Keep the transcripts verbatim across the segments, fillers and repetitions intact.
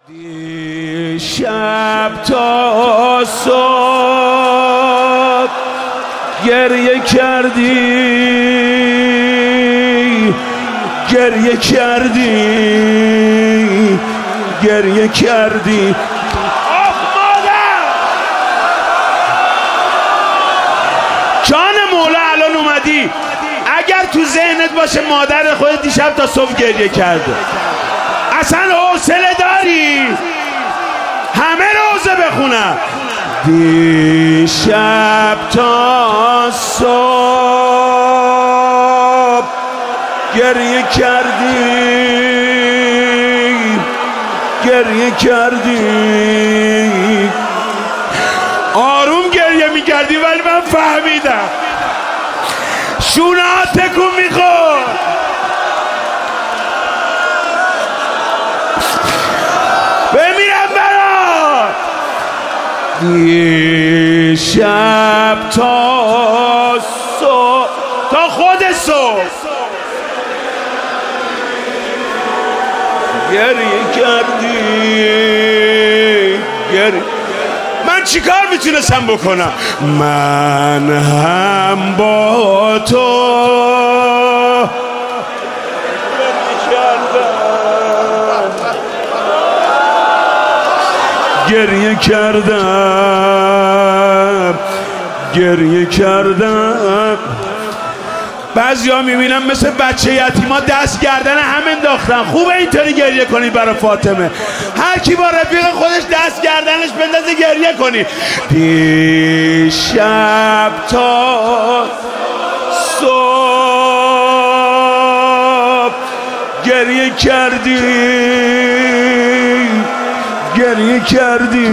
شب تا صبح گریه کردی گریه کردی گریه کردی آخ مادر جان مولا الان اومدی. اگر تو ذهنت باشه مادر خودت دیشب تا صبح گریه کرده، اصلا حوصله داری همه روزه بخونم؟ دیشب تا صبح گریه کردی گریه کردی آروم گریه میکردی ولی من فهمیدم شونه ها تکون میخورد. بمیرم برات. دیشب تا صبح تا خود صبح گریه کردی گریه. من چیکار میتونستم بکنم؟ من هم با تو گریه کردم گریه کردم. بعضی ها میبینم مثل بچه یتیما دست گردن هم انداختن. خوبه اینطوری گریه کنی برای فاطمه. هر کی با رفیق خودش دست گردنش بندازه گریه کنی. دیشب تا صبح گریه کردی گریه کردی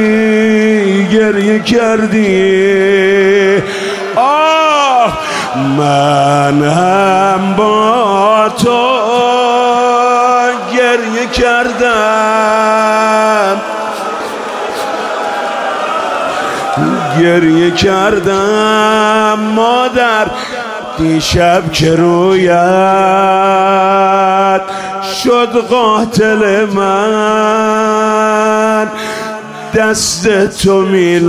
گریه کردی آه من هم با تو گریه کردم گریه کردم مادر. دیشب که رویت شد قاتل من، دست تو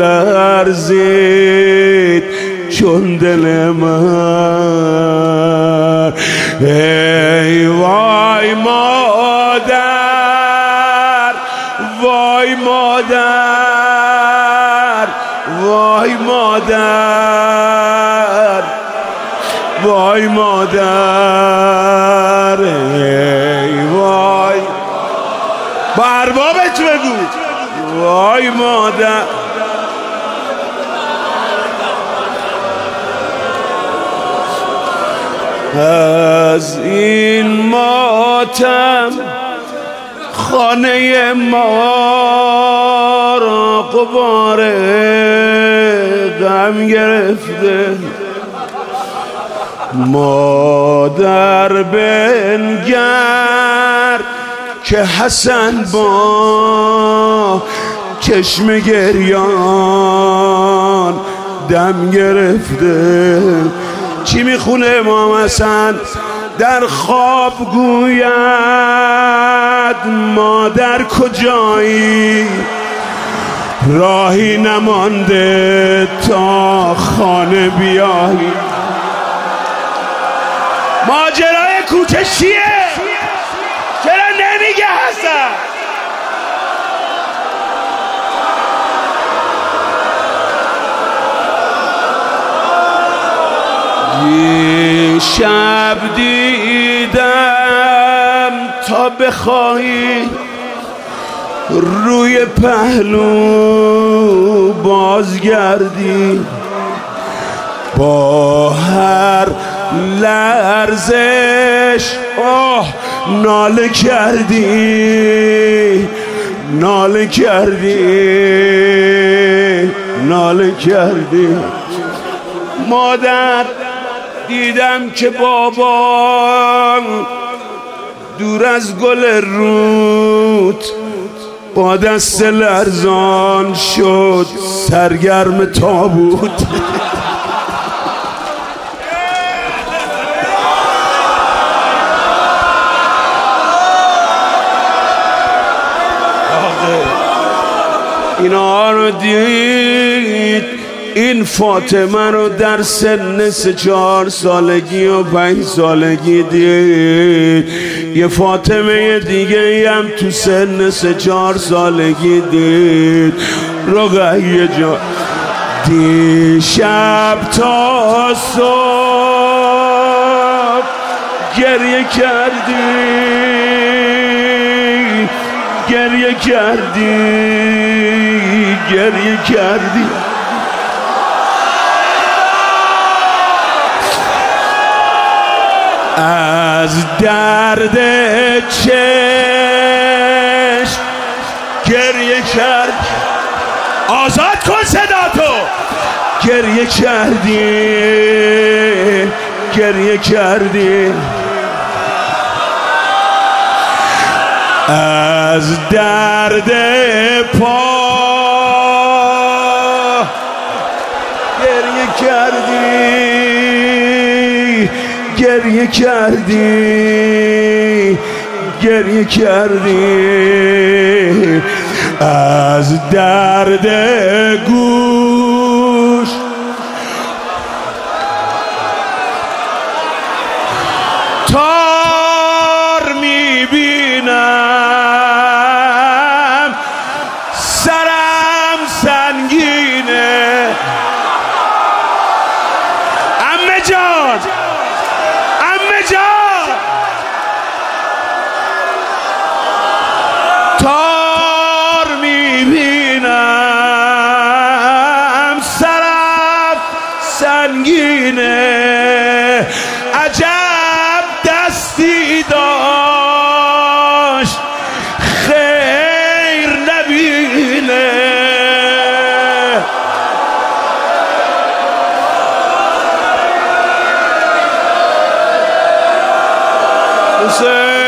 میلرزید چون دل من. ای وای مادر وای مادر وای مادر وای مادر ای وای. با اربابت بگو وای مادر. از این ماتم خانه ما را غبار غم گرفته. مادر بنگر که حسن با چشم گریان دم گرفته. چی میخونه امام حسن؟ در خواب گوید مادر کجایی، راهی نمانده تا خانه بیایی. ماجرای کوچه چیه؟ چرا نمیگه حسن؟ دیشب دیدم تا بخواهی روی پهلو بازگردی، با هر لرزش آه ناله کردی ناله کردی ناله کردی. مادر دیدم که بابا دور از گل رود با دست لرزان شد سرگرم تابوت. اینا رو دید، این فاطمه رو در سن سه چهار سالگی و پنج سالگی دید. یه فاطمه دیگه هم تو سن سه چهار سالگی دید. رقیه جا دیشب تا صبح گریه کردی، گریه کردی، گریه کردی. از درد چشم گریه کرد. آزاد کن صداتو. گریه کردی، گریه کردی. از درد پا گریه کردی، گریه کردی، گریه کردی. از درد گوش تار میبینم، سرم سنگینه. عمه جان، عمه جان، تار میبینم، سرم سنگینه. عجب دستی داشت خیر نبینه. حسین